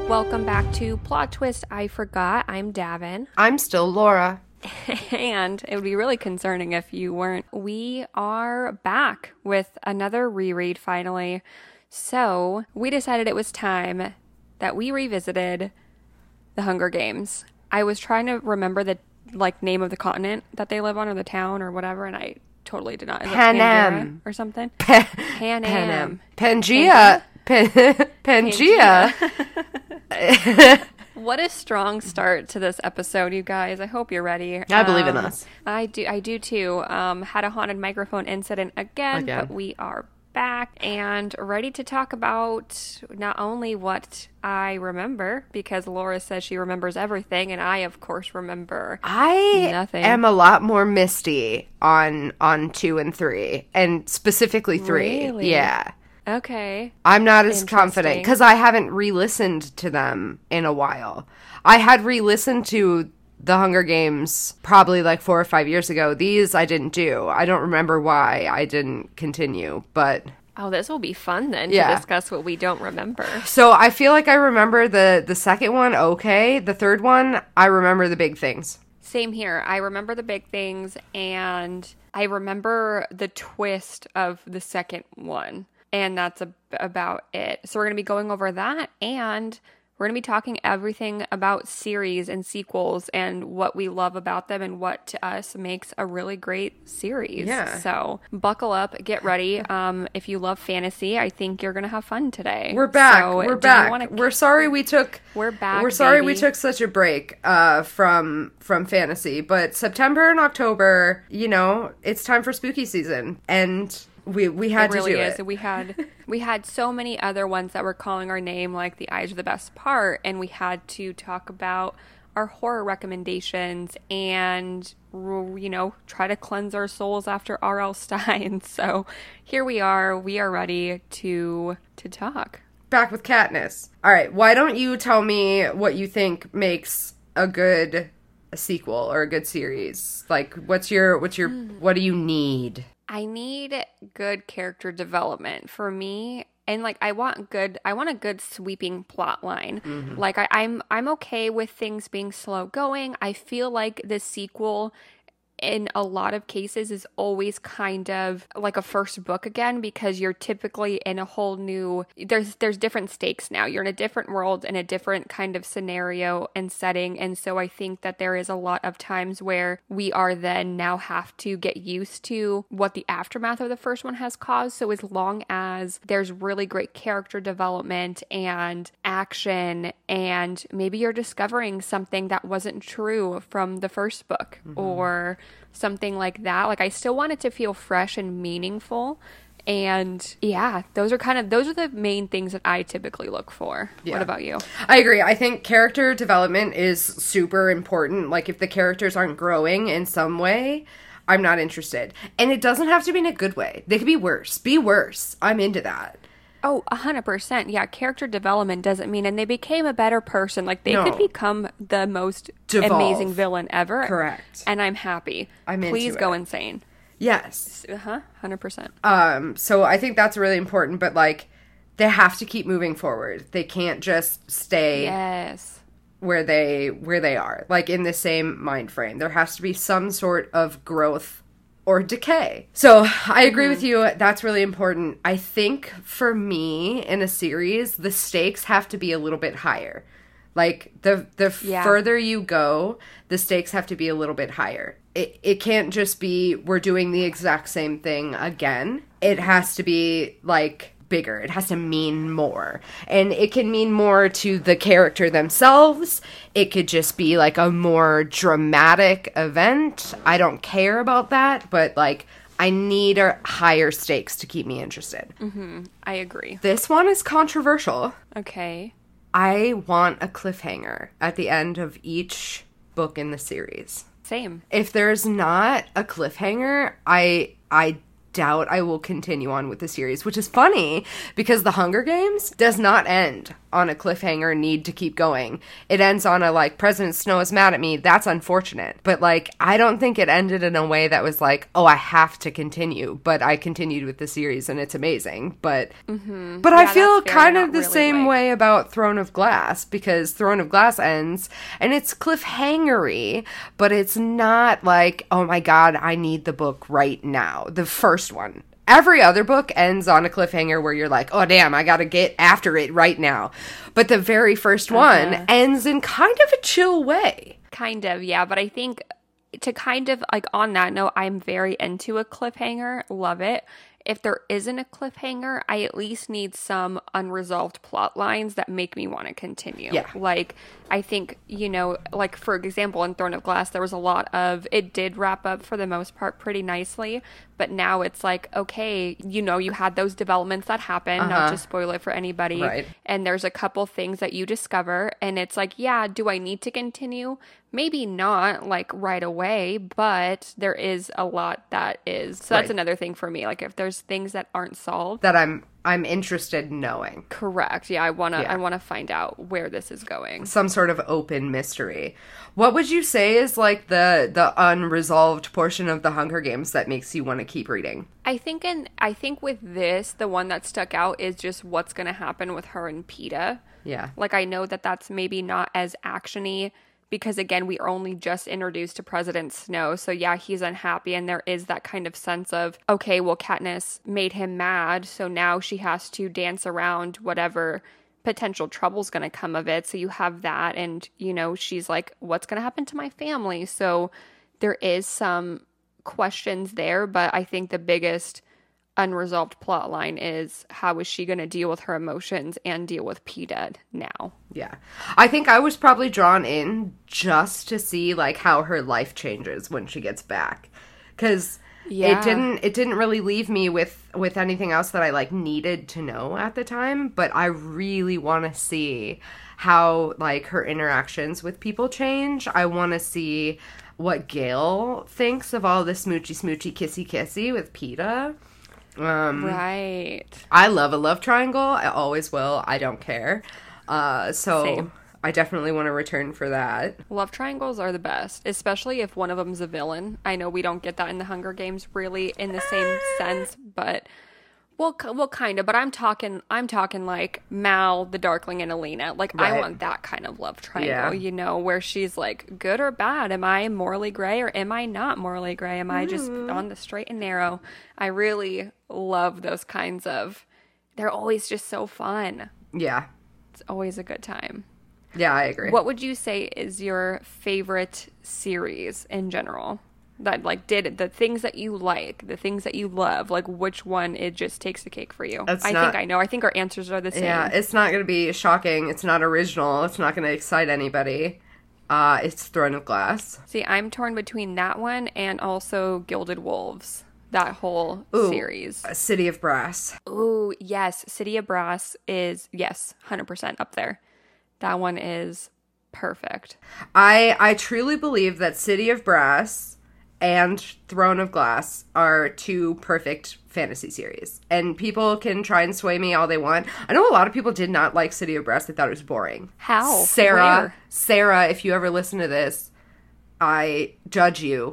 Welcome back to Plot Twist I Forgot. I'm Davin. I'm still Laura. And it would be really concerning if you weren't. We are back with another reread finally. So we decided it was time that we revisited The Hunger Games. I was trying to remember the name of the continent that they live on or the town or whatever, and I totally did not. Panem or something. Panem. Pangea. Pangea. What a strong start to this episode, you guys. I hope you're ready. I believe in us. I do too. Had a haunted microphone incident again, but we are back and ready to talk about not only what I remember, because Laura says she remembers everything, and I, of course, remember nothing. I am a lot more misty on 2 and 3, and specifically 3. Really? Yeah. Okay. I'm not as confident because I haven't re-listened to them in a while. I had re-listened to The Hunger Games probably like 4 or 5 years ago. These I didn't do. I don't remember why I didn't continue, but... Oh, this will be fun then to discuss what we don't remember. So I feel like I remember the second one okay. The third one, I remember the big things. Same here. I remember the big things, and I remember the twist of the second one. And that's about it. So we're going to be going over that, and we're going to be talking everything about series and sequels and what we love about them and what to us makes a really great series. Yeah. So buckle up, get ready. If you love fantasy, I think you're going to have fun today. We're back. So we're back. We're sorry we took. We're back. We're sorry baby. we took such a break from fantasy, but September and October, it's time for spooky season, and we had to do it. We had so many other ones that were calling our name, like The Eyes Are the Best Part, and we had to talk about our horror recommendations and, try to cleanse our souls after R.L. Stein. So here we are. We are ready to talk. Back with Katniss. All right, why don't you tell me what you think makes a good sequel or a good series? Like, what do you need? I need good character development for me, and I want a good sweeping plot line. Mm-hmm. Like I'm okay with things being slow going. I feel like the sequel in a lot of cases is always kind of like a first book again, because you're typically in a whole new, there's different stakes now. You're in a different world, in a different kind of scenario and setting. And so I think that there is a lot of times where we are then now have to get used to what the aftermath of the first one has caused. So as long as there's really great character development and action, and maybe you're discovering something that wasn't true from the first book, or something like that. I still want it to feel fresh and meaningful. And yeah, those are the main things that I typically look for. Yeah. What about you? I agree. I think character development is super important. Like, if the characters aren't growing in some way, I'm not interested. And it doesn't have to be in a good way. They could be worse. Be worse. I'm into that. Oh, 100%. Yeah, character development doesn't mean, and they became a better person. They could become the most amazing villain ever. Correct. And I'm happy. Please go insane. Yes. 100%. So I think that's really important, but they have to keep moving forward. They can't just stay where they are, in the same mind frame. There has to be some sort of growth or decay. So I agree with you. That's really important. I think for me in a series, the stakes have to be a little bit higher. The further you go, the stakes have to be a little bit higher. It can't just be we're doing the exact same thing again. It has to be bigger. It has to mean more. And it can mean more to the character themselves. It could just be a more dramatic event. I don't care about that, but I need higher stakes to keep me interested. Mm-hmm. I agree. This one is controversial. Okay. I want a cliffhanger at the end of each book in the series. Same. If there's not a cliffhanger, I doubt I will continue on with the series, which is funny because The Hunger Games does not end on a cliffhanger need to keep going. It ends on a, like, President Snow is mad at me. That's unfortunate. But, like, I don't think it ended in a way that was like, oh, I have to continue. But I continued with the series and it's amazing. But but I feel kind of the same way about Throne of Glass, because Throne of Glass ends and it's cliffhangery, but it's not like, oh my God, I need the book right now. The first one. Every other book ends on a cliffhanger where you're like, oh, damn, I gotta get after it right now. But the very first one ends in kind of a chill way. Kind of, yeah. But I think to kind of, like, on that note, I'm very into a cliffhanger. Love it. If there isn't a cliffhanger, I at least need some unresolved plot lines that make me want to continue. Yeah. Like, I think, you know, like, for example, in Throne of Glass, there was a lot of, it did wrap up for the most part pretty nicely, but now it's like, okay, you know, you had those developments that happen, not to spoil it for anybody, right. And there's a couple things that you discover, and it's like, yeah, do I need to continue? Maybe not, like, right away, but there is a lot that is. So that's another thing for me. Like, if there's things that aren't solved, that I'm interested in knowing. Correct. Yeah, I wanna find out where this is going. Some sort of open mystery. What would you say is, like, the unresolved portion of the Hunger Games that makes you want to keep reading? I think with this, the one that stuck out is just what's gonna happen with her and Peeta. Yeah. Like, I know that that's maybe not as action-y, because, again, we are only just introduced to President Snow. So, yeah, he's unhappy. And there is that kind of sense of, okay, well, Katniss made him mad. So now she has to dance around whatever potential trouble's going to come of it. So you have that. And, you know, she's like, what's going to happen to my family? So there is some questions there. But I think the biggest unresolved plot line is, how is she going to deal with her emotions and deal with Peeta now? Yeah. I think I was probably drawn in just to see, like, how her life changes when she gets back. Because it didn't really leave me with anything else that I, like, needed to know at the time. But I really want to see how, like, her interactions with people change. I want to see what Gale thinks of all the smoochy, kissy with Peeta. Right. I love a love triangle. I always will. I don't care. So Same. I definitely want to return for that. Love triangles are the best, especially if one of them's a villain. I know we don't get that in the Hunger Games really in the same sense, but well, kind of. But I'm talking like Mal, the Darkling, and Alina. Like, right. I want that kind of love triangle, you know, where she's like, good or bad? Am I morally gray or am I not morally gray? Am I just on the straight and narrow? I really love those kinds of. They're always just so fun. Yeah, it's always a good time. Yeah, I agree. What would you say is your favorite series in general? That, like, did the things that you like, the things that you love, like, which one it just takes the cake for you? I think I know. I think our answers are the same. Yeah, it's not going to be shocking. It's not original. It's not going to excite anybody. It's Throne of Glass. See, I'm torn between that one and also Gilded Wolves. That whole series. City of Brass. Ooh, yes. City of Brass is, 100% up there. That one is perfect. I truly believe that City of Brass and Throne of Glass are two perfect fantasy series. And people can try and sway me all they want. I know a lot of people did not like City of Brass. They thought it was boring. How? Sarah, if you ever listen to this, I judge you.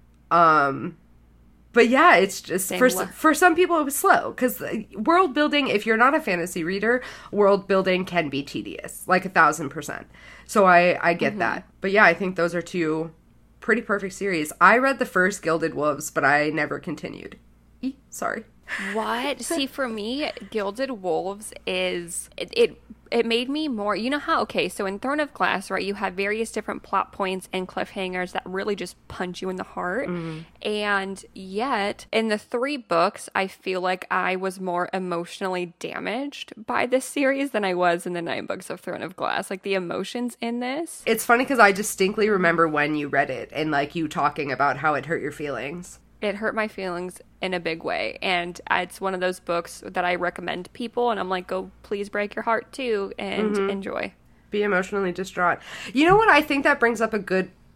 But yeah, it's just, for some people it was slow. Because world building, if you're not a fantasy reader, world building can be tedious. Like 1,000%. So I get that. But yeah, I think those are two pretty perfect series. I read the first Gilded Wolves, but I never continued. Sorry. What? See, for me, Gilded Wolves is it made me more, you know how, okay, so in Throne of Glass, right, you have various different plot points and cliffhangers that really just punch you in the heart. And yet, in the 3 books, I feel like I was more emotionally damaged by this series than I was in the 9 books of Throne of Glass. Like, the emotions in this. It's funny because I distinctly remember when you read it and, like, you talking about how it hurt your feelings. It hurt my feelings in a big way. And it's one of those books that I recommend people. And I'm like, go please break your heart too and enjoy. Be emotionally distraught. You know what? I think that brings up a good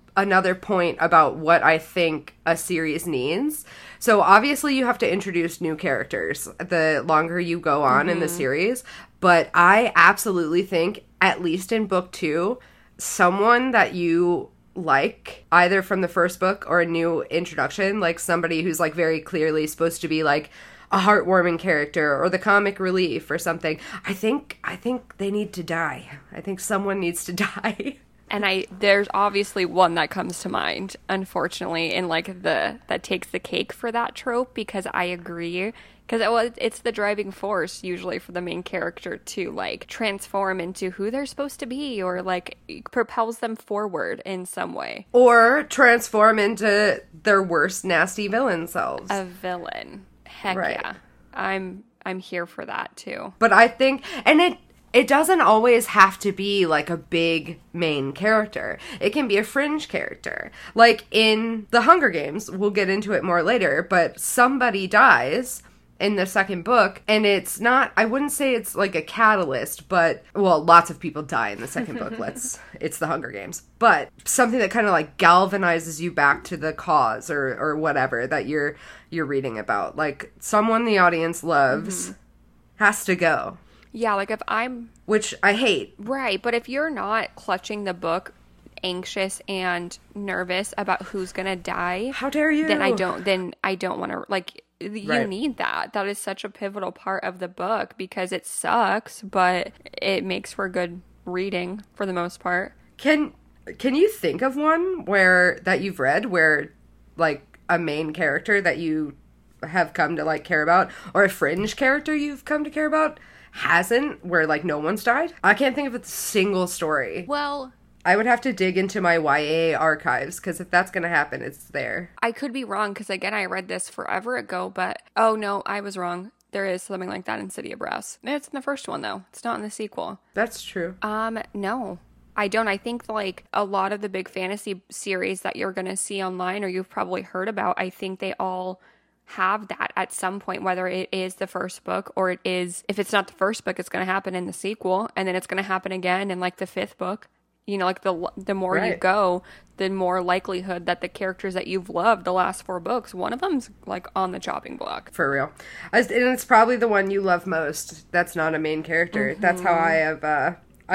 another point about what I think a series needs. So obviously you have to introduce new characters the longer you go on in the series, but I absolutely think, at least in book 2, someone that you like, either from the first book or a new introduction, like somebody who's like very clearly supposed to be like a heartwarming character or the comic relief or something, I think they need to die. I think someone needs to die. And there's obviously one that comes to mind, unfortunately, and like that takes the cake for that trope, because I agree. Because it's the driving force usually for the main character to like transform into who they're supposed to be, or like propels them forward in some way. Or transform into their worst nasty villain selves. A villain. Heck right. Yeah. I'm here for that too. But I think, and it doesn't always have to be like a big main character. It can be a fringe character. Like in The Hunger Games, we'll get into it more later, but somebody dies in the second book, and it's not, I wouldn't say it's like a catalyst, but, well, lots of people die in the second book. It's The Hunger Games. But something that kind of like galvanizes you back to the cause or whatever that you're reading about. Like someone the audience loves has to go. Yeah, like if I'm... Which I hate. Right, but if you're not clutching the book anxious and nervous about who's gonna die... How dare you? Then I don't want to... Like, you need that. That is such a pivotal part of the book, because it sucks, but it makes for good reading for the most part. Can you think of one that you've read where, like, a main character that you have come to, like, care about, or a fringe character you've come to care about hasn't, where like no one's died? I can't think of a single story. Well, I would have to dig into my YA archives, because if that's gonna happen, it's there. I could be wrong, because again, I read this forever ago, but oh no, I was wrong. There is something like that in City of Brass. It's in the first one though. It's not in the sequel. That's true. No, I don't. I think like a lot of the big fantasy series that you're gonna see online, or you've probably heard about, I think they all have that at some point, whether it is the first book, or it is, if it's not the first book, it's going to happen in the sequel, and then it's going to happen again in like the 5th book. You know, like the more you go, the more likelihood that the characters that you've loved the last 4 books, one of them's like on the chopping block. For real. And it's probably the one you love most that's not a main character. That's how I have,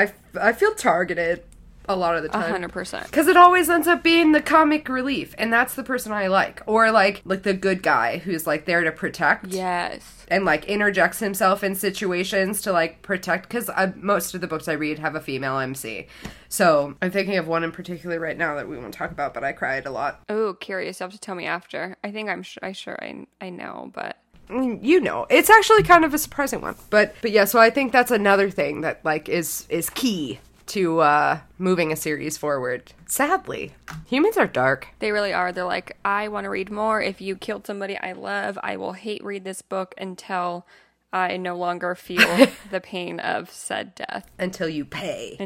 I feel targeted a lot of the time. 100%. Because it always ends up being the comic relief, and that's the person I like. Or like the good guy who's like there to protect. Yes. And like interjects himself in situations to like protect, because most of the books I read have a female MC. So I'm thinking of one in particular right now that we won't talk about, but I cried a lot. Oh, curious. You'll have to tell me after. I think I know, but... You know, it's actually kind of a surprising one. But yeah, so I think that's another thing that like is key to moving a series forward. Sadly, humans are dark. They really are. They're like, I want to read more. If you killed somebody I love, I will read this book until I no longer feel the pain of said death. Until you pay.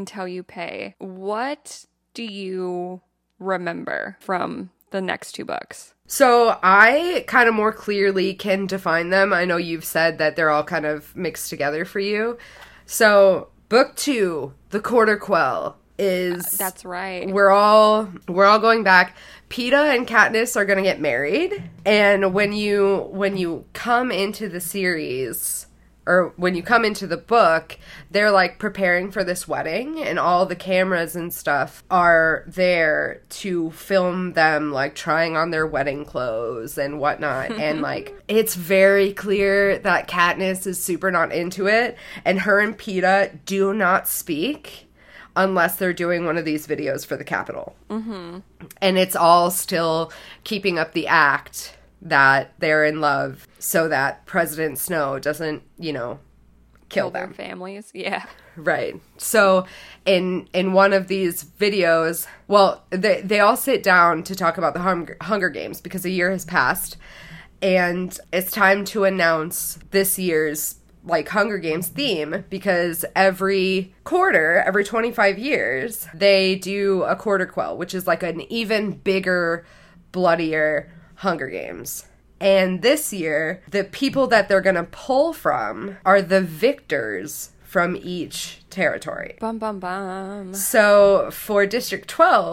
What do you remember from the next 2 books? So I kind of more clearly can define them. I know you've said that they're all kind of mixed together for you. So Book 2, The Quarter Quell, is... That's right. We're all going back. Peeta and Katniss are going to get married. And when you come into the series, or when you come into the book, they're like preparing for this wedding, and all the cameras and stuff are there to film them like trying on their wedding clothes and whatnot. And like, it's very clear that Katniss is super not into it, and her and Peeta do not speak unless they're doing one of these videos for the Capitol. Mm-hmm. And it's all still keeping up the act that they're in love, so that President Snow doesn't, kill them. Their families. Yeah. Right. So in one of these videos, well, they all sit down to talk about the Hunger Games, because a year has passed, and it's time to announce this year's like Hunger Games theme, because every quarter, every 25 years, they do a quarter quell, which is like an even bigger, bloodier Hunger Games. And this year, the people that they're going to pull from are the victors from each territory. Bum, bum, bum. So for District 12,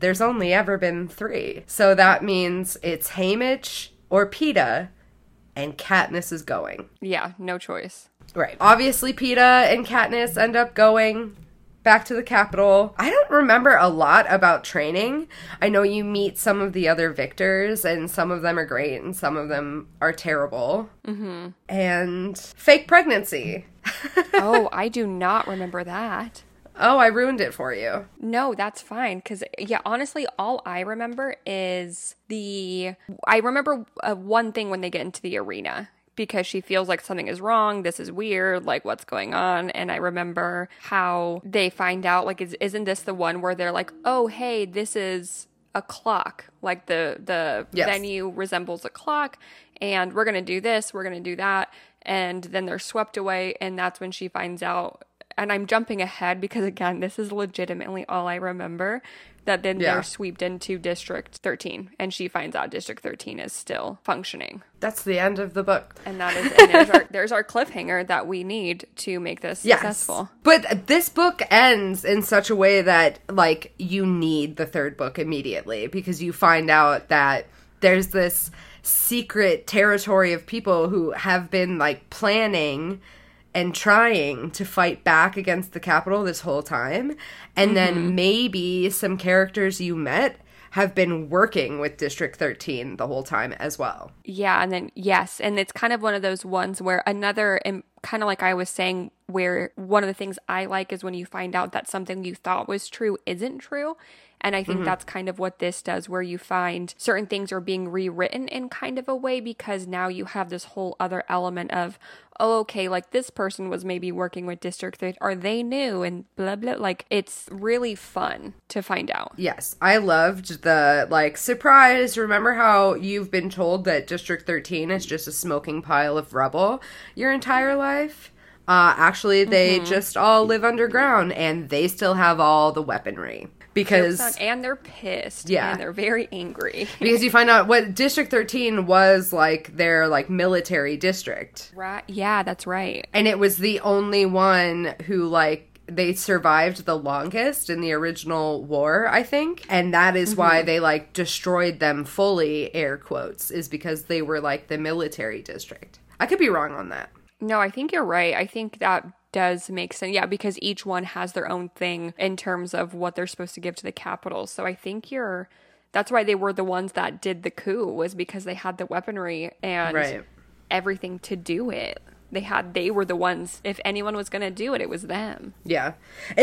there's only ever been 3. So that means it's Haymitch or Peeta, and Katniss is going. Yeah, no choice. Right. Obviously, Peeta and Katniss end up going back to the Capitol. I don't remember a lot about training. I know you meet some of the other victors, and some of them are great, and some of them are terrible. Mm-hmm. And fake pregnancy. Oh, I do not remember that. Oh, I ruined it for you. No, that's fine. Because, yeah, honestly, all I remember is I remember one thing when they get into the arena. Because she feels like something is wrong, this is weird, like, what's going on? And I remember how they find out, like, isn't this the one where they're like, oh, hey, this is a clock. Like, the yes. venue resembles a clock, and we're going to do this, we're going to do that. And then they're swept away, and that's when she finds out. And I'm jumping ahead because, again, this is legitimately all I remember. That then they're swept into District 13, and she finds out District 13 is still functioning. That's the end of the book. And there's our cliffhanger that we need to make this successful. But this book ends in such a way that, like, you need the 3rd book immediately, because you find out that there's this secret territory of people who have been, like, planning and trying to fight back against the Capitol this whole time. And then maybe some characters you met have been working with District 13 the whole time as well. Yeah, and then, yes, and it's kind of one of those ones where kind of like I was saying, where one of the things I like is when you find out that something you thought was true isn't true. And I think that's kind of what this does, where you find certain things are being rewritten in kind of a way, because now you have this whole other element of, oh, okay, like this person was maybe working with District 13, or they knew, and blah, blah. Like, it's really fun to find out. Yes, I loved the, like, surprise. Remember how you've been told that District 13 is just a smoking pile of rubble your entire life? Actually, they just all live underground, and they still have all the weaponry. Because and they're pissed. Yeah. And they're very angry. Because you find out what District 13 was, like, their, like, military district. Right. Yeah, that's right. And it was the only one who, like, they survived the longest in the original war, I think. And that is why they, like, destroyed them fully, air quotes, is because they were, like, the military district. I could be wrong on that. No, I think you're right. I think that does make sense. Yeah, because each one has their own thing in terms of what they're supposed to give to the Capitol. So I think that's why they were the ones that did the coup, was because they had the weaponry and everything to do it. They were the ones, if anyone was going to do it, it was them. Yeah.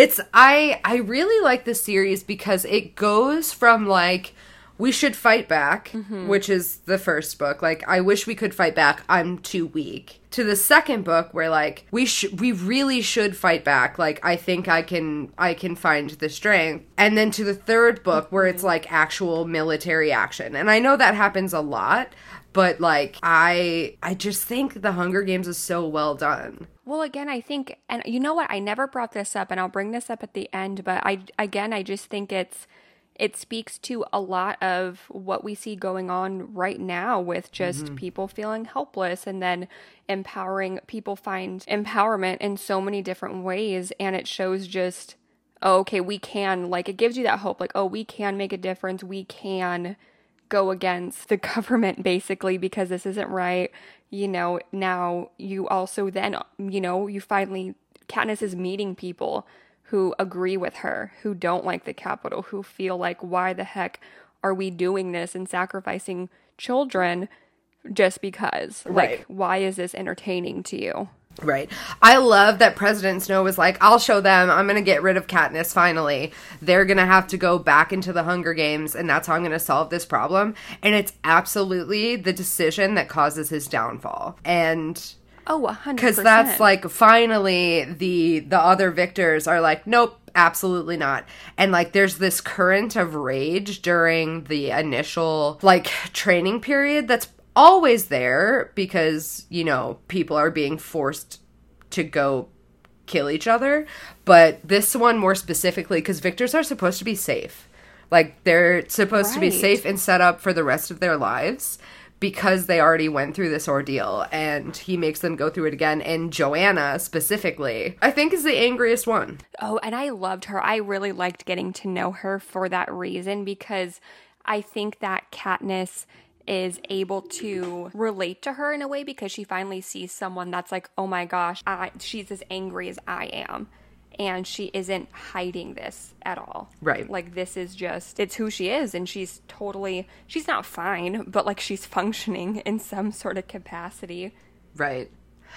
I really like this series because it goes from, like, we should fight back, which is the first book. Like, I wish we could fight back, I'm too weak. To the second book, where, like, we really should fight back. Like, I think I can find the strength. And then to the third book, where it's, like, actual military action. And I know that happens a lot, but, like, I just think The Hunger Games is so well done. Well, again, I think, and you know what, I never brought this up, and I'll bring this up at the end, but I just think it speaks to a lot of what we see going on right now with just people feeling helpless, and then empowering people find empowerment in so many different ways. And it shows just, oh, okay, we can, like, it gives you that hope, like, oh, we can make a difference. We can go against the government, basically, because this isn't right. You know, now you also then, you know, you finally, Katniss is meeting people who agree with her, who don't like the Capitol, who feel like, why the heck are we doing this and sacrificing children just because? Right. Like, why is this entertaining to you? Right. I love that President Snow was like, I'll show them. I'm going to get rid of Katniss finally. They're going to have to go back into the Hunger Games, and that's how I'm going to solve this problem. And it's absolutely the decision that causes his downfall. And oh, 100%. Because that's, like, finally the other victors are like, nope, absolutely not. And, like, there's this current of rage during the initial, like, training period that's always there because, you know, people are being forced to go kill each other. But this one more specifically, because victors are supposed to be safe. Like, they're supposed to be safe and set up for the rest of their lives. because they already went through this ordeal, and he makes them go through it again. And Joanna, specifically, I think is the angriest one. Oh, and I loved her. I really liked getting to know her for that reason, because I think that Katniss is able to relate to her in a way, because she finally sees someone that's like, oh my gosh, she's as angry as I am. And she isn't hiding this at all. Right. Like, this is just, it's who she is. And she's not fine, but like she's functioning in some sort of capacity. Right.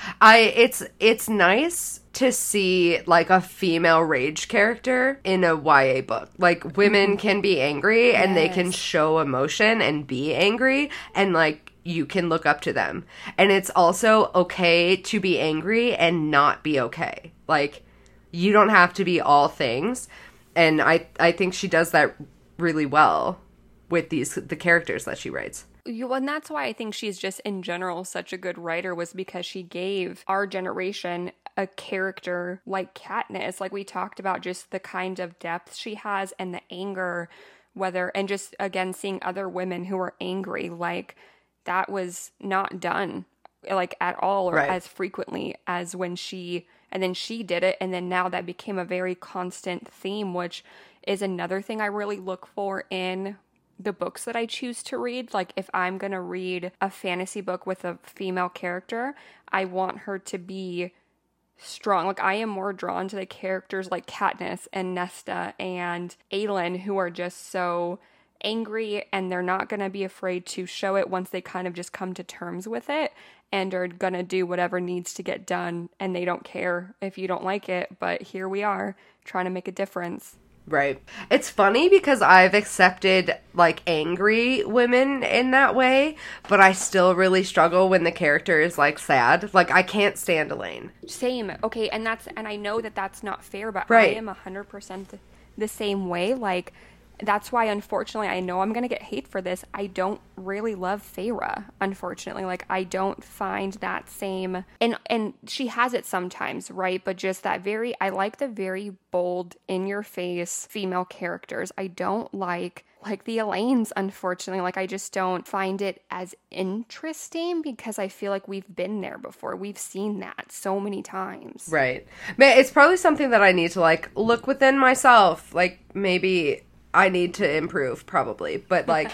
It's nice to see like a female rage character in a YA book. Like, women can be angry and they can show emotion and be angry, and like you can look up to them. And it's also okay to be angry and not be okay. Like, you don't have to be all things. And I think she does that really well with the characters that she writes. And that's why I think she's just in general such a good writer, was because she gave our generation a character like Katniss. Like, we talked about just the kind of depth she has and the anger, and just, again, seeing other women who are angry. Like, that was not done, like, at all, or as frequently as when and then she did it, and then now that became a very constant theme, which is another thing I really look for in the books that I choose to read. Like, if I'm going to read a fantasy book with a female character, I want her to be strong. Like, I am more drawn to the characters like Katniss and Nesta and Aelin, who are just so angry, and they're not going to be afraid to show it once they kind of just come to terms with it, and are going to do whatever needs to get done, and they don't care if you don't like it, but here we are trying to make a difference. Right. It's funny because I've accepted like angry women in that way, but I still really struggle when the character is like sad. Like, I can't stand Elaine. Same. Okay, and I know that that's not fair, but I am 100% the same way. Like, that's why, unfortunately, I know I'm going to get hate for this. I don't really love Feyre, unfortunately. Like, I don't find that same... And she has it sometimes, right? But just that I like the very bold, in-your-face female characters. I don't like the Elaines, unfortunately. Like, I just don't find it as interesting, because I feel like we've been there before. We've seen that so many times. Right. But it's probably something that I need to, like, look within myself. Like, maybe I need to improve, probably. But, like,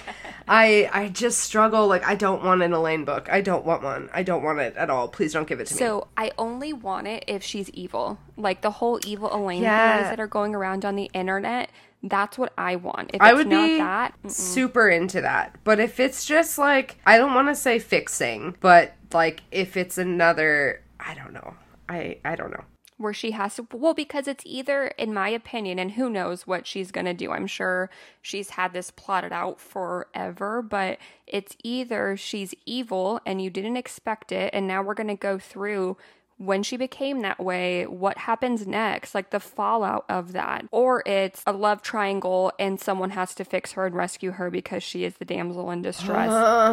I just struggle. Like, I don't want an Elaine book. I don't want one. I don't want it at all. Please don't give it to me. So, I only want it if she's evil. Like, the whole evil Elaine theories that are going around on the internet, that's what I want. If I it's would not be that, super into that. But if it's just, like, I don't want to say fixing, but, like, if it's another, I don't know. I don't know. Where she has to, well, because it's either, in my opinion, and who knows what she's going to do. I'm sure she's had this plotted out forever, but it's either she's evil and you didn't expect it, and now we're going to go through when she became that way, what happens next, like the fallout of that. Or it's a love triangle and someone has to fix her and rescue her because she is the damsel in distress.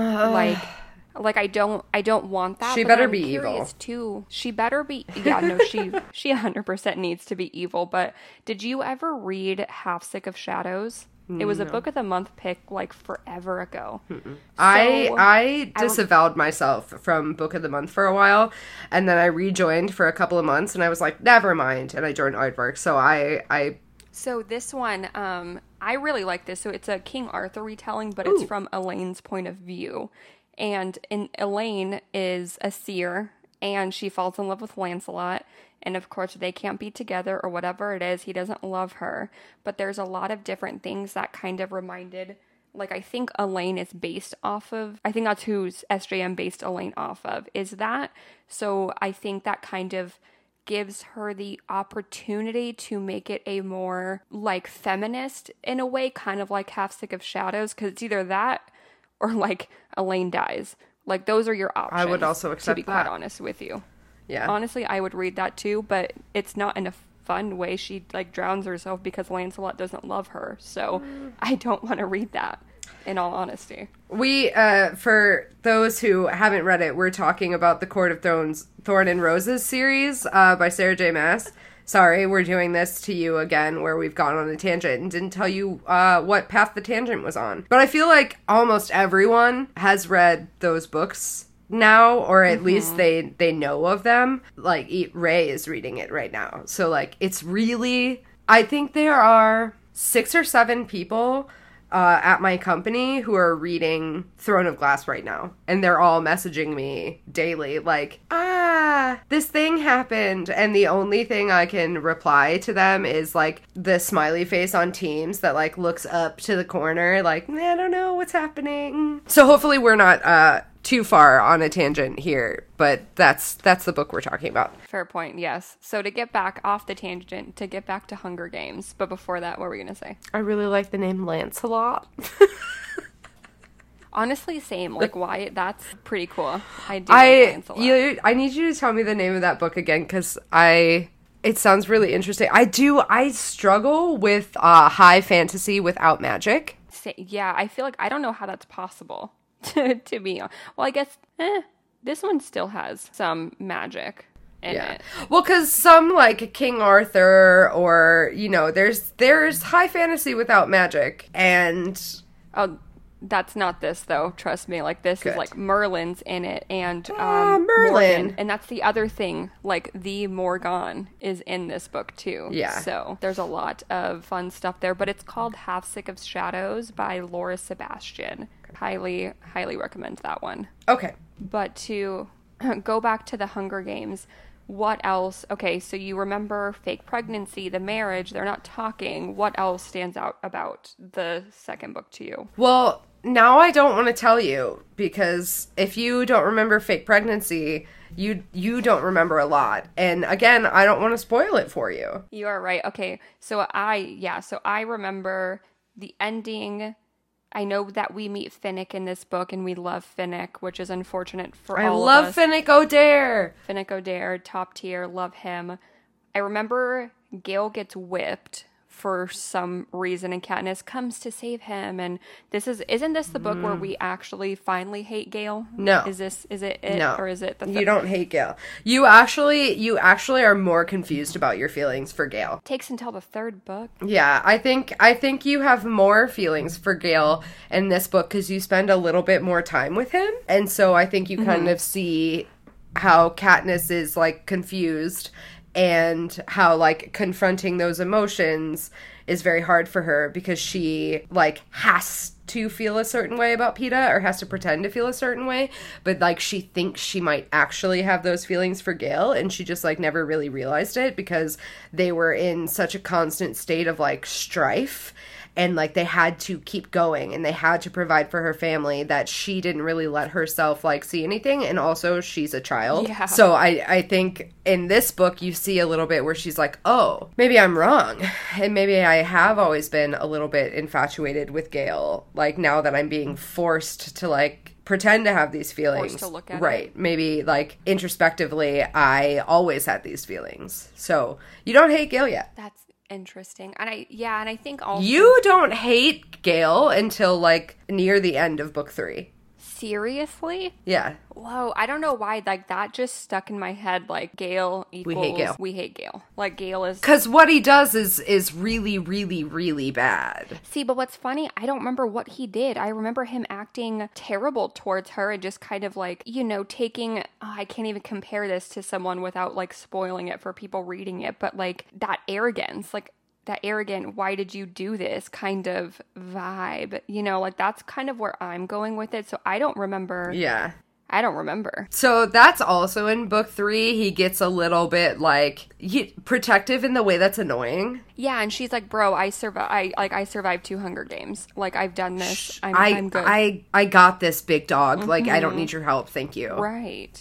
Like I don't want that. She better be evil too. She better be. Yeah, no, she 100% needs to be evil. But did you ever read Half Sick of Shadows? It was a book of the month pick like forever ago. So, I disavowed myself from book of the month for a while, and then I rejoined for a couple of months, and I was like, never mind, and I joined Aardvark. So this one, I really like this. So it's a King Arthur retelling, but it's from Elaine's point of view. And Elaine is a seer, and she falls in love with Lancelot. And of course, they can't be together or whatever it is. He doesn't love her. But there's a lot of different things that kind of reminded, like, I think Elaine is based off of, I think that's who's SJM based Elaine off of, is that. So I think that kind of gives her the opportunity to make it a more, like, feminist in a way, kind of like Half Sick of Shadows, because it's either that or, like, Elaine dies. Like, those are your options. I would also accept that. To be quite honest with you. Yeah. Honestly, I would read that too, but it's not in a fun way. She, like, drowns herself because Lancelot doesn't love her. So I don't want to read that, in all honesty. We, for those who haven't read it, we're talking about the Court of Thorn and Roses series by Sarah J. Maas. sorry, we're doing this to you again where we've gone on a tangent and didn't tell you what path the tangent was on. But I feel like almost everyone has read those books now, or at least they know of them. Like, Ray is reading it right now. So, like, it's really... I think there are 6 or 7 people at my company who are reading Throne of Glass right now. And they're all messaging me daily, like, this thing happened. And the only thing I can reply to them is, like, the smiley face on Teams that, like, looks up to the corner, like, I don't know what's happening. So hopefully we're not too far on a tangent here, but that's the book we're talking about. Fair point, yes. So to get back off the tangent, to get back to Hunger Games, but before that, what were we going to say? I really like the name Lancelot. Honestly, same. Like, why? That's pretty cool. I do like Lancelot. I need you to tell me the name of that book again, because it sounds really interesting. I struggle with high fantasy without magic. Yeah, I feel like I don't know how that's possible. To be honest. Well, I guess this one still has some magic in it. Well, because some, like, King Arthur, or, you know, there's high fantasy without magic, and... Oh, that's not this, though. Trust me. Like, this is, like, Merlin's in it, and Merlin. Morgan. And that's the other thing. Like, the Morgan is in this book, too. Yeah. So there's a lot of fun stuff there, but it's called Half Sick of Shadows by Laura Sebastian. Highly, highly recommend that one. Okay. But to go back to the Hunger Games, what else? Okay, so you remember fake pregnancy, the marriage, they're not talking. What else stands out about the second book to you? Well, now I don't want to tell you, because if you don't remember fake pregnancy, you don't remember a lot. And again, I don't want to spoil it for you. You are right. Okay, so I remember the ending. I know that we meet Finnick in this book, and we love Finnick, which is unfortunate for all of us. I love Finnick Odair. Finnick Odair, top tier, love him. I remember Gale gets whipped for some reason, and Katniss comes to save him. And isn't this the book where we actually finally hate Gale? No. Is it? No. Or is it you don't hate Gale? You actually are more confused about your feelings for Gale. Takes until the third book. Yeah, I think you have more feelings for Gale in this book because you spend a little bit more time with him, and so I think you kind of see how Katniss is, like, confused, and how, like, confronting those emotions is very hard for her because she, like, has to feel a certain way about Peeta, or has to pretend to feel a certain way, but, like, she thinks she might actually have those feelings for Gale, and she just, like, never really realized it because they were in such a constant state of, like, strife, and, like, they had to keep going, and they had to provide for her family, that she didn't really let herself, like, see anything, and also she's a child. Yeah. So I think in this book you see a little bit where she's like, oh, maybe I'm wrong, and maybe I have always been a little bit infatuated with Gale, like, now that I'm being forced to, like, pretend to have these feelings. Forced to look at right. it. Maybe, like, introspectively, I always had these feelings. So you don't hate Gale yet. That's interesting. And I think also... You don't hate Gale until, like, near the end of book 3. Seriously? Yeah. Whoa, I don't know why, like, that just stuck in my head, like, Gale equals... We hate Gale. Like, Gale is... Because what he does is really, really, really bad. See, but what's funny, I don't remember what he did. I remember him acting terrible towards her and just kind of, like, you know, taking... I can't even compare this to someone without, like, spoiling it for people reading it, but, like, that arrogance, like... that arrogant, why did you do this kind of vibe, you know, like, that's kind of where I'm going with it. So I don't remember. Yeah. I don't remember. So that's also in book 3. He gets a little bit, like, protective in the way that's annoying. Yeah, and she's like, bro, I survived 2 Hunger Games. Like, I've done this. I'm good. I got this, big dog. Mm-hmm. Like, I don't need your help. Thank you. Right.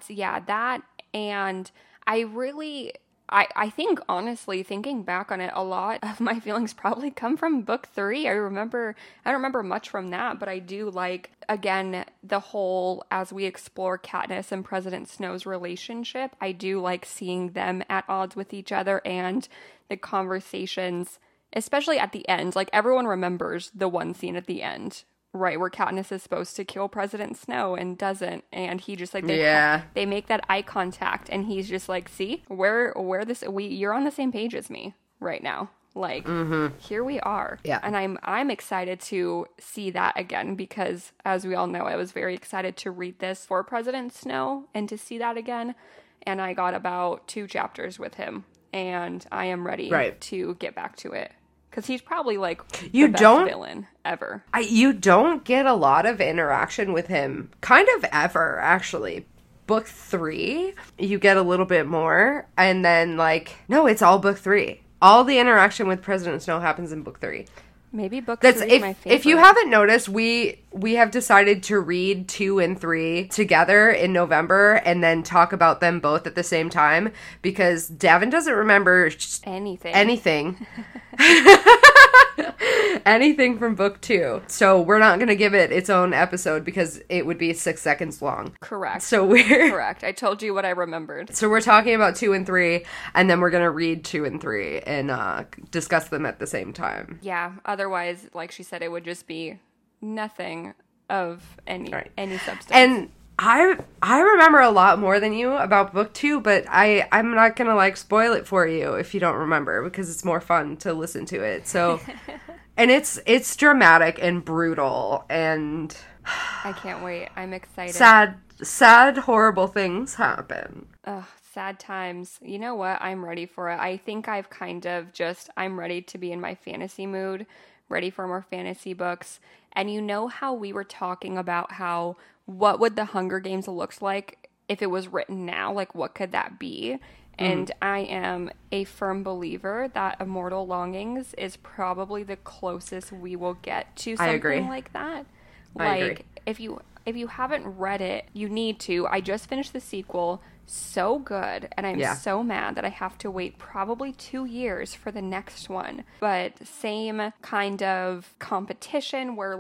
That. And I really... I think, honestly, thinking back on it, a lot of my feelings probably come from book 3. I don't remember much from that, but I do like, again, the whole, as we explore Katniss and President Snow's relationship, I do like seeing them at odds with each other, and the conversations, especially at the end. Like, everyone remembers the one scene at the end Right, where Katniss is supposed to kill President Snow and doesn't, and he just like they make that eye contact, and he's just like, "See, you're on the same page as me right now. Like, here we are." Yeah, and I'm excited to see that again because, as we all know, I was very excited to read this for President Snow and to see that again, and I got about 2 chapters with him, and I am ready to get back to it. Because he's probably, like, the best villain ever. You don't get a lot of interaction with him. Kind of ever, actually. Book 3, you get a little bit more. And then, like, no, it's all book 3. All the interaction with President Snow happens in book 3. Maybe book 3 is my favorite. If you haven't noticed, we have decided to read 2 and 3 together in November and then talk about them both at the same time because Davin doesn't remember anything. Anything from book 2. So we're not going to give it its own episode because it would be 6 seconds long. Correct. So Correct. I told you what I remembered. So we're talking about 2 and 3, and then we're going to read 2 and 3 and discuss them at the same time. Yeah. Otherwise, like she said, it would just be nothing of any substance. And I remember a lot more than you about book 2, but I'm not gonna like spoil it for you if you don't remember because it's more fun to listen to it. So, and it's dramatic and brutal and I can't wait. I'm excited. Sad, horrible things happen. Ugh, sad times. You know what? I'm ready for it. I think I've kind of I'm ready to be in my fantasy mood, ready for more fantasy books. And you know how we were talking about what would the Hunger Games look like if it was written now? Like, what could that be? And I am a firm believer that Immortal Longings is probably the closest we will get to something like that. I agree. If you haven't read it, you need to. I just finished the sequel. So good, and I'm so mad that I have to wait probably 2 years for the next one. But same kind of competition where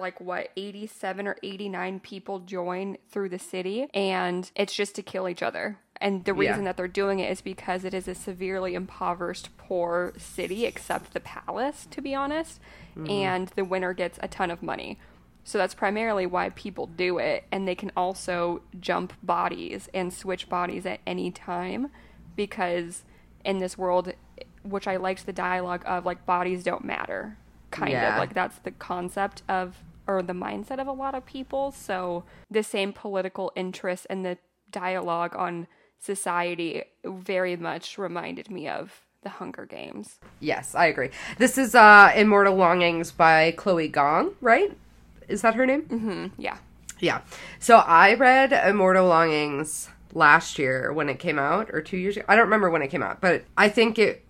87 or 89 people join through the city, and it's just to kill each other. And the reason that they're doing it is because it is a severely impoverished, poor city, except the palace, to be honest. And the winner gets a ton of money. So that's primarily why people do it, and they can also jump bodies and switch bodies at any time, because in this world, which I liked the dialogue of, bodies don't matter, kind of. That's the concept of, or the mindset of a lot of people, so the same political interest and the dialogue on society very much reminded me of the Hunger Games. Yes, I agree. This is Immortal Longings by Chloe Gong, right? Is that her name? Mm-hmm. Yeah. Yeah. So I read Immortal Longings last year when it came out, or 2 years ago. I don't remember when it came out, but I think it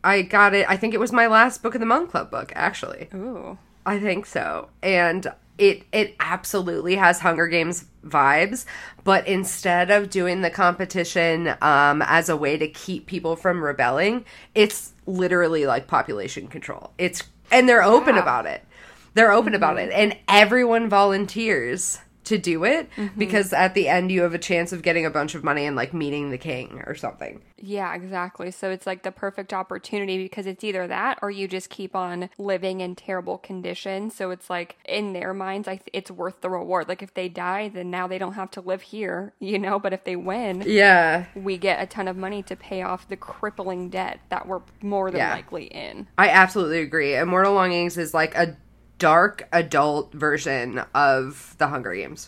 was my last Book of the Month Club book, actually. Ooh. I think so. And it absolutely has Hunger Games vibes, but instead of doing the competition as a way to keep people from rebelling, it's literally like population control. And they're open about it. They're open about it, and everyone volunteers to do it because at the end you have a chance of getting a bunch of money and meeting the king or something. Yeah, exactly. So it's the perfect opportunity because it's either that or you just keep on living in terrible conditions. So it's in their minds, it's worth the reward. If they die, then now they don't have to live here, but if they win, we get a ton of money to pay off the crippling debt that we're more than likely in. I absolutely agree. Immortal Longings is a dark adult version of the Hunger Games.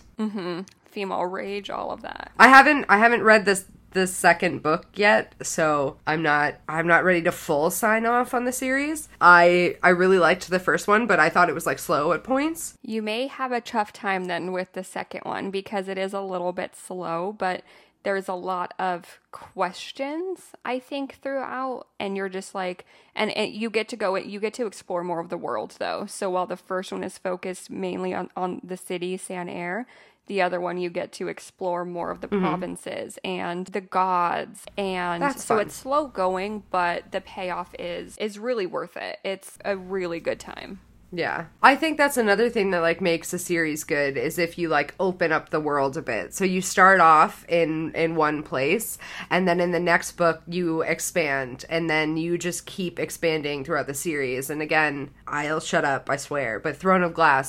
Female rage, all of that. I haven't read this second book yet, so I'm not ready to full sign off on the series. I really liked the first one, but I thought it was slow at points. You may have a tough time then with the second one because it is a little bit slow, but there's a lot of questions, I think, throughout, and you're just and you get to explore more of the world, though. So while the first one is focused mainly on the city, San-Air, the other one you get to explore more of the provinces and the gods, and that's so fun. It's slow going, but the payoff is really worth it. It's a really good time. Yeah. I think that's another thing that makes a series good is if you open up the world a bit. So you start off in one place and then in the next book you expand and then you just keep expanding throughout the series. And again, I'll shut up, I swear, but Throne of Glass,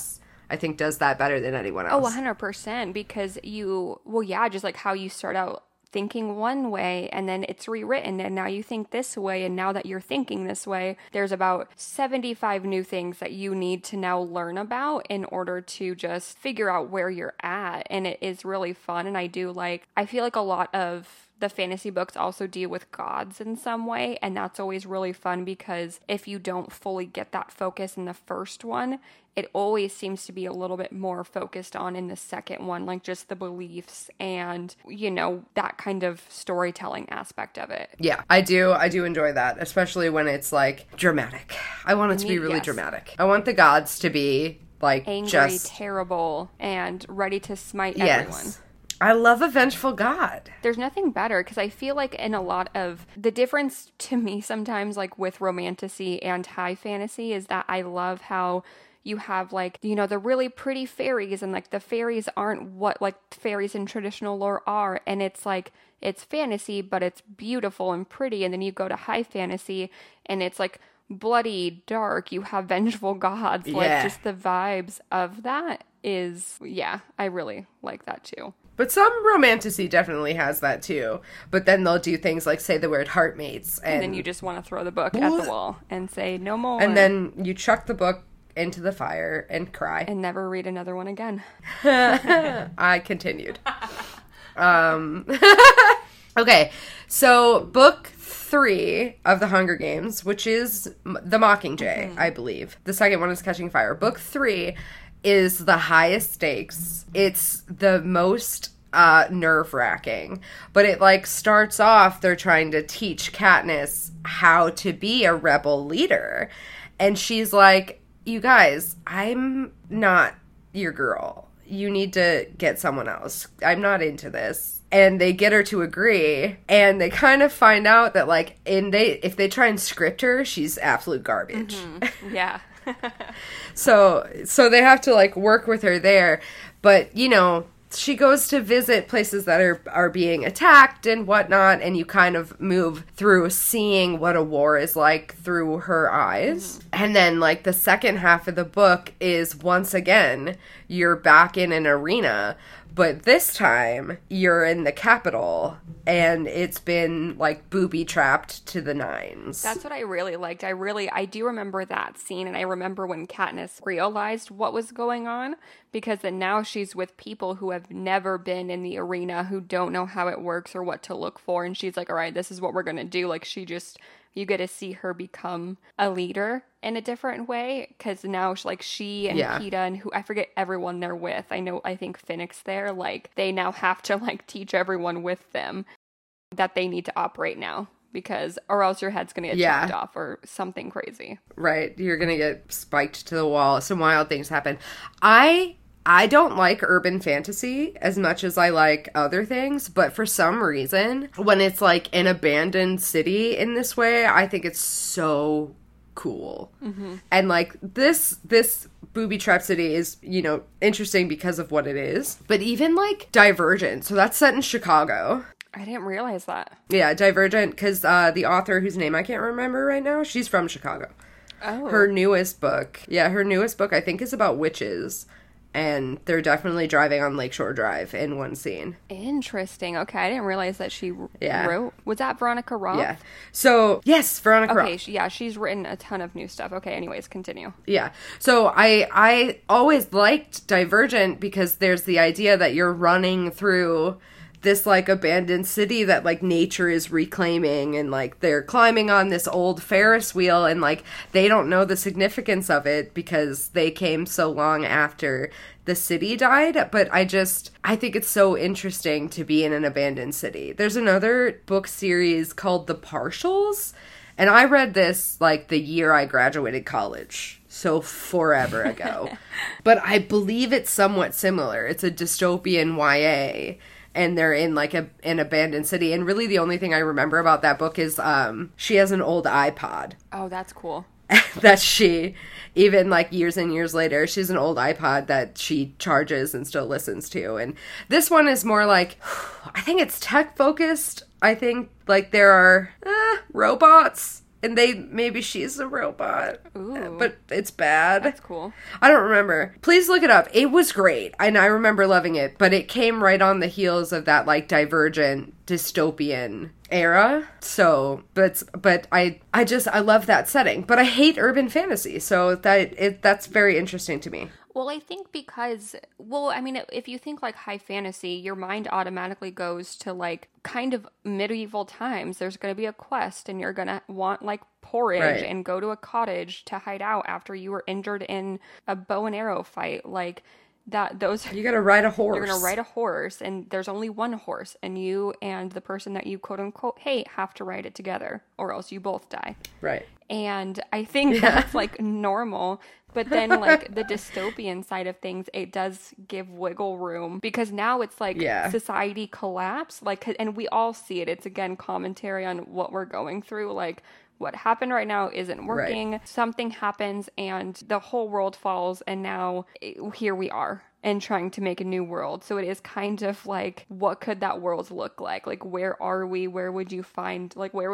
I think does that better than anyone Oh, else. 100%, because just like how you start out thinking one way and then it's rewritten and now you think this way, and now that you're thinking this way, there's about 75 new things that you need to now learn about in order to just figure out where you're at. And it is really fun. And I feel like a lot of the fantasy books also deal with gods in some way, and that's always really fun, because if you don't fully get that focus in the first one, it always seems to be a little bit more focused on in the second one, like just the beliefs and, that kind of storytelling aspect of it. Yeah, I do enjoy that, especially when it's like dramatic. I want it to be really dramatic. I want the gods to be like angry, terrible, and ready to smite everyone. I love a vengeful god. There's nothing better, because I feel like in a lot of the difference to me sometimes, like with romantasy and high fantasy, is that I love how you have like, the really pretty fairies, and like the fairies aren't what like fairies in traditional lore are. And it's like, it's fantasy, but it's beautiful and pretty. And then you go to high fantasy and it's like bloody, dark. You have vengeful gods. Like just the vibes of that is, I really like that too. But some romantasy definitely has that too. But then they'll do things like say the word heartmates. And then you just want to throw the book at the wall and say no more. And then you chuck the book into the fire and cry. And never read another one again. I continued. Okay, so book 3 of the Hunger Games, which is The Mockingjay, I believe. The second one is Catching Fire. Book 3 is the highest stakes. It's the most nerve-wracking. But it like starts off, they're trying to teach Katniss how to be a rebel leader. And she's like, you guys, I'm not your girl. You need to get someone else. I'm not into this. And they get her to agree, and they kind of find out that like if they try and script her, she's absolute garbage. Mm-hmm. Yeah. So they have to like work with her there, but she goes to visit places that are being attacked and whatnot, and you kind of move through seeing what a war is like through her eyes. Mm-hmm. And then like the second half of the book is once again you're back in an arena, but this time you're in the capital and it's been like booby-trapped to the nines. That's what I really liked. I do remember that scene, and I remember when Katniss realized what was going on, because then now she's with people who have never been in the arena, who don't know how it works or what to look for, and she's like, all right, this is what we're going to do. Like you get to see her become a leader in a different way, because now she and Peeta and who I forget everyone they're with. I think Phoenix there, like they now have to like teach everyone with them that they need to operate now, because or else your head's gonna get chopped off or something crazy. Right, you're gonna get spiked to the wall. Some wild things happen. I don't like urban fantasy as much as I like other things, but for some reason, when it's like an abandoned city in this way, I think it's so cool. Mm-hmm. And like this booby trap city is, interesting because of what it is. But even like Divergent, so that's set in Chicago. I didn't realize that. Yeah, Divergent, because the author, whose name I can't remember right now, she's from Chicago. Oh. Her newest book, I think is about witches. And they're definitely driving on Lakeshore Drive in one scene. Interesting. Okay, I didn't realize that she wrote. Was that Veronica Roth? Yeah. So, yes, Veronica Roth. Okay, she's written a ton of new stuff. Okay, anyways, continue. Yeah. So, I always liked Divergent because there's the idea that you're running through this, like, abandoned city that, like, nature is reclaiming, and, like, they're climbing on this old Ferris wheel, and, like, they don't know the significance of it because they came so long after the city died. But I think it's so interesting to be in an abandoned city. There's another book series called The Partials, and I read this, like, the year I graduated college. So forever ago. But I believe it's somewhat similar. It's a dystopian YA. And they're in, like, an abandoned city. And really the only thing I remember about that book is she has an old iPod. Oh, that's cool. That she, even, like, years and years later, she's an old iPod that she charges and still listens to. And this one is more, like, I think it's tech-focused. I think, like, there are robots and maybe she's a robot. Ooh. But it's bad. That's cool. I don't remember. Please look it up. It was great, and I remember loving it, but it came right on the heels of that, like, Divergent dystopian era. So, but I love that setting, but I hate urban fantasy, so that's very interesting to me. Well, I think because, I mean, if you think like high fantasy, your mind automatically goes to like kind of medieval times. There's going to be a quest and you're going to want like porridge and go to a cottage to hide out after you were injured in a bow and arrow fight. Like those. You got to ride a horse. You're going to ride a horse and there's only one horse and you and the person that you quote unquote hate have to ride it together or else you both die. Right. And I think that's like normal. But then, like, the dystopian side of things, it does give wiggle room because now it's like society collapse. Like, and we all see it. It's, again, commentary on what we're going through. Like, what happened right now isn't working. Right. Something happens and the whole world falls. And now here we are and trying to make a new world. So it is kind of like, what could that world look like? Like, where are we? Where would we find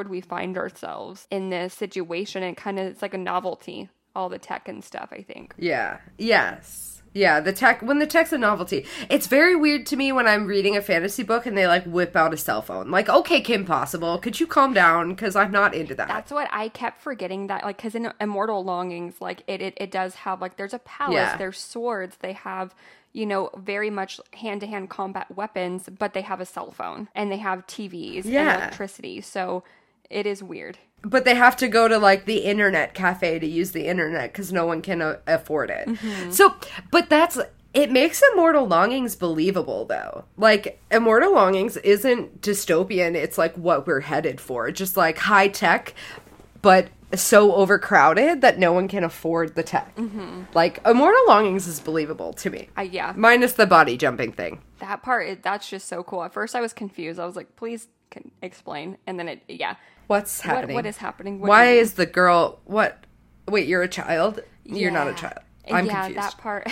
ourselves in this situation? And kind of, it's like a novelty. All the tech and stuff, I think. Yeah. Yes. Yeah, when the tech's a novelty. It's very weird to me when I'm reading a fantasy book and they, like, whip out a cell phone. Like, okay, Kim Possible, could you calm down? Because I'm not into that. That's what I kept forgetting that, like, because in Immortal Longings, like, it does have, like, there's a palace, there's swords, they have, you know, very much hand-to-hand combat weapons, but they have a cell phone, and they have TVs and electricity, so it is weird. But they have to go to, like, the internet cafe to use the internet because no one can afford it. Mm-hmm. So, but it makes Immortal Longings believable, though. Like, Immortal Longings isn't dystopian. It's, like, what we're headed for. Just, like, high tech, but so overcrowded that no one can afford the tech. Mm-hmm. Like, Immortal Longings is believable to me. Yeah. Minus the body jumping thing. That part, that's just so cool. At first I was confused. I was like, please explain. And then What's happening? What is happening? Why is the girl... What? Wait, you're a child? You're not a child. I'm confused. That part.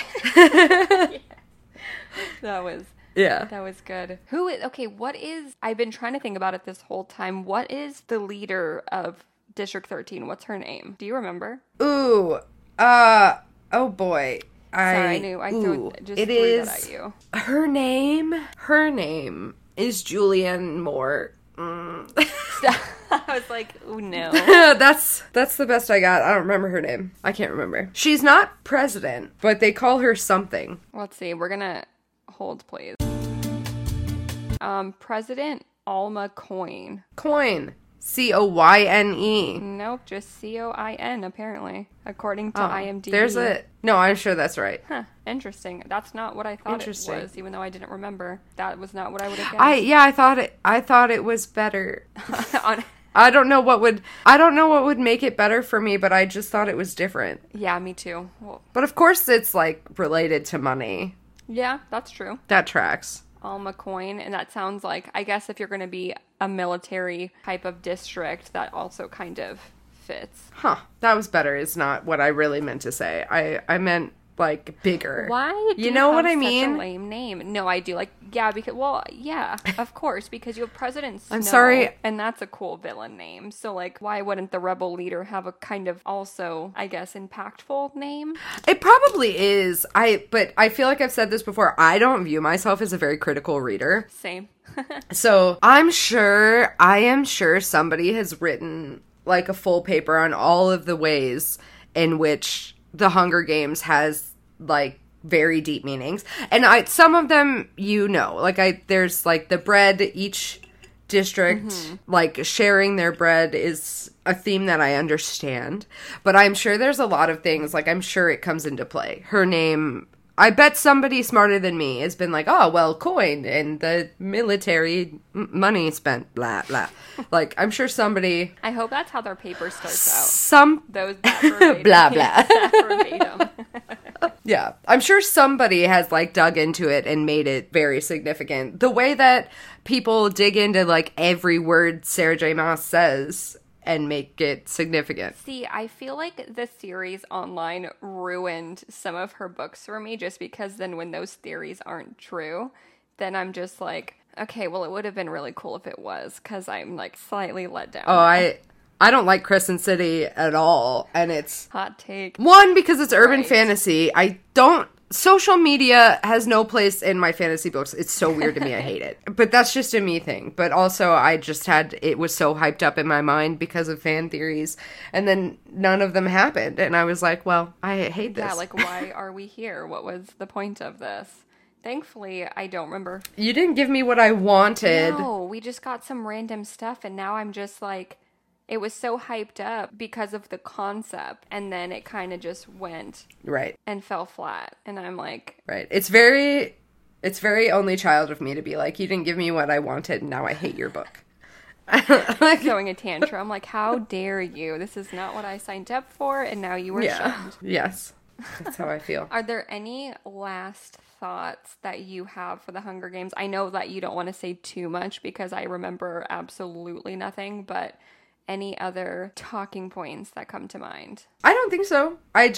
That was... Yeah. That was good. I've been trying to think about it this whole time. What is the leader of District 13? What's her name? Do you remember? Oh boy. Sorry, I knew. I threw that at you. Her name is Julianne Moore. I was like, oh no. That's the best I got. I don't remember her name. I can't remember. She's not president, but they call her something. Let's see. We're gonna hold, please. President Alma Coin. Coyne. Coyne. Nope, just Coin, apparently, according to IMDb. No, I'm sure that's right. Huh, interesting. That's not what I thought it was, even though I didn't remember. That was not what I would have guessed. I thought it was better. I don't know what would make it better for me, but I just thought it was different. Yeah, me too. Well, but of course it's, like, related to money. Yeah, that's true. That tracks. Alma Coin, and that sounds like, I guess if you're going to be a military type of district, that also kind of fits. Huh. That was better is not what I really meant to say. I meant, like, bigger. Why do you know what I mean? Such a lame name. No, I do. Like, of course, because you have President Snow. I'm sorry. And that's a cool villain name. So, like, why wouldn't the rebel leader have a kind of also, I guess, impactful name? It probably is. But I feel like I've said this before. I don't view myself as a very critical reader. Same. So, I am sure somebody has written, like, a full paper on all of the ways in which the Hunger Games has, like, very deep meanings. And some of them, there's, like, the bread, each district, like, sharing their bread is a theme that I understand. But I'm sure there's a lot of things, like, I'm sure it comes into play. Her name... I bet somebody smarter than me has been like, oh, well, coin and the military money spent, blah, blah. Like, I'm sure somebody... I hope that's how their paper starts out. Blah, blah. Verbatim. Yeah. I'm sure somebody has, like, dug into it and made it very significant. The way that people dig into, like, every word Sarah J. Maas says... and make it significant. See, I feel like the series online ruined some of her books for me just because then when those theories aren't true, then I'm just like, okay, well, it would have been really cool if it was because I'm, like, slightly let down. Oh, I don't like Crescent City at all, and it's... Hot take. One, because it's urban fantasy. Social media has no place in my fantasy books. It's so weird to me. I hate it. But that's just a me thing. But also, it was so hyped up in my mind because of fan theories. And then none of them happened. And I was like, well, I hate this. Yeah, like, why are we here? What was the point of this? Thankfully, I don't remember. You didn't give me what I wanted. No, we just got some random stuff. And now I'm just like... It was so hyped up because of the concept, and then it kind of just went right and fell flat. And I'm like, right. It's very only child of me to be like, you didn't give me what I wanted, and now I hate your book. Throwing a tantrum, like, how dare you? This is not what I signed up for, and now you were shunned. Yes, that's how I feel. Are there any last thoughts that you have for the Hunger Games? I know that you don't want to say too much because I remember absolutely nothing, but any other talking points that come to mind? I don't think so.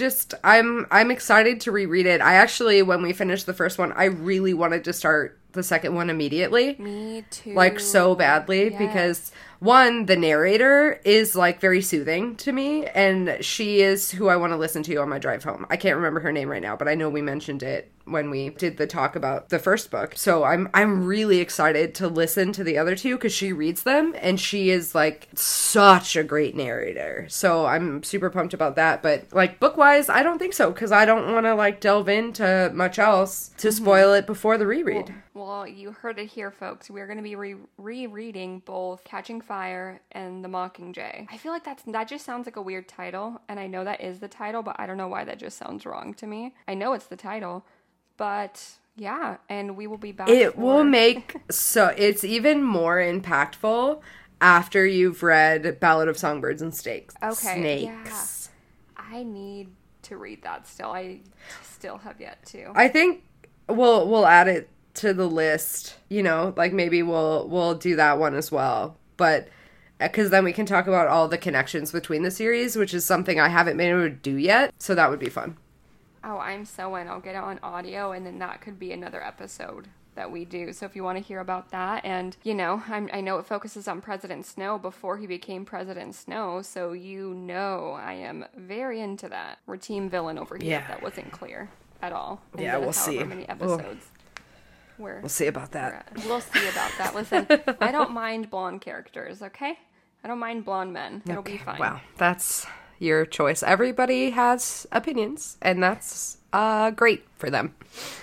I'm excited to reread it. I actually, when we finished the first one, I really wanted to start the second one immediately. Me too. Like, so badly, because one, the narrator is like very soothing to me, and she is who I want to listen to on my drive home. I can't remember her name right now, but I know we mentioned it when we did the talk about the first book. So I'm really excited to listen to the other two because she reads them, and she is like such a great narrator. So I'm super pumped about that. But like book-wise, I don't think so, because I don't want to like delve into much else to spoil it before the reread. Well, you heard it here, folks. We're going to be rereading both Catching Fire and The Mockingjay. I feel like that just sounds like a weird title, and I know that is the title, but I don't know why that just sounds wrong to me. I know it's the title, but yeah, and we will be back. It will make it's even more impactful after you've read Ballad of Songbirds and Snakes. Okay, Snakes. Yeah. I need to read that still. I still have yet to. I think we'll add it to the list, you know, like maybe we'll do that one as well, but because then we can talk about all the connections between the series, which is something I haven't been able to do yet, so that would be fun. Oh, I'm so in. I'll get it on audio, and then that could be another episode that we do. So if you want to hear about that, and you know, I know it focuses on President Snow before he became President Snow, so you know I am very into that. We're team villain over here. If that wasn't clear at all. Yeah, we'll see. However many episodes. We'll see about that. We'll see about that. Listen, I don't mind blonde characters, okay? I don't mind blonde men. It'll be fine. Well, that's your choice. Everybody has opinions, and that's great for them.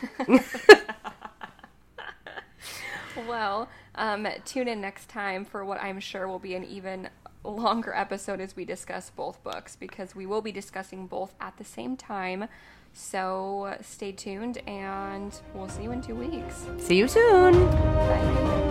Well, tune in next time for what I'm sure will be an even longer episode as we discuss both books, because we will be discussing both at the same time. So stay tuned, and we'll see you in 2 weeks. See you soon. Bye.